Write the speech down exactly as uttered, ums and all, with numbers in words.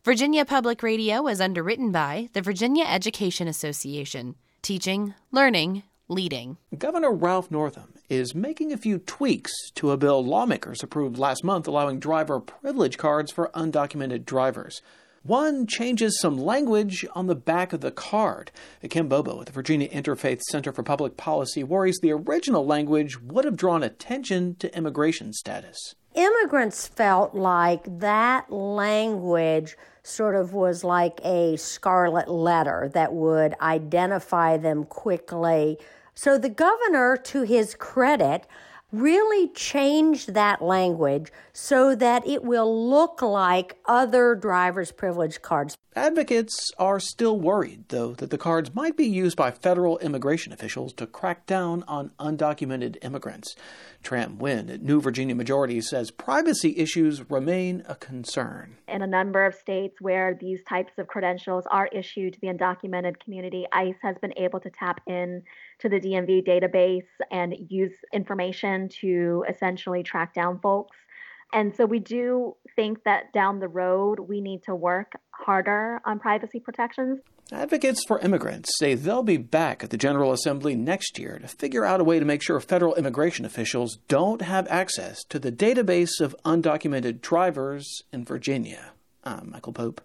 Virginia Public Radio is underwritten by the Virginia Education Association, teaching, learning, leading. Governor Ralph Northam is making a few tweaks to a bill lawmakers approved last month allowing driver privilege cards for undocumented drivers. One changes some language on the back of the card. Kim Bobo at the Virginia Interfaith Center for Public Policy worries the original language would have drawn attention to immigration status. Immigrants felt like that language sort of was like a scarlet letter that would identify them quickly. So the governor, to his credit, really changed that language so that it will look like other driver's privilege cards. Advocates are still worried, though, that the cards might be used by federal immigration officials to crack down on undocumented immigrants. Tram Nguyen at New Virginia Majority says privacy issues remain a concern. In a number of states where these types of credentials are issued to the undocumented community, ICE has been able to tap in to the D M V database and use information to essentially track down folks. And so we do think that down the road, we need to work harder on privacy protections. Advocates for immigrants say they'll be back at the General Assembly next year to figure out a way to make sure federal immigration officials don't have access to the database of undocumented drivers in Virginia. I'm Michael Pope.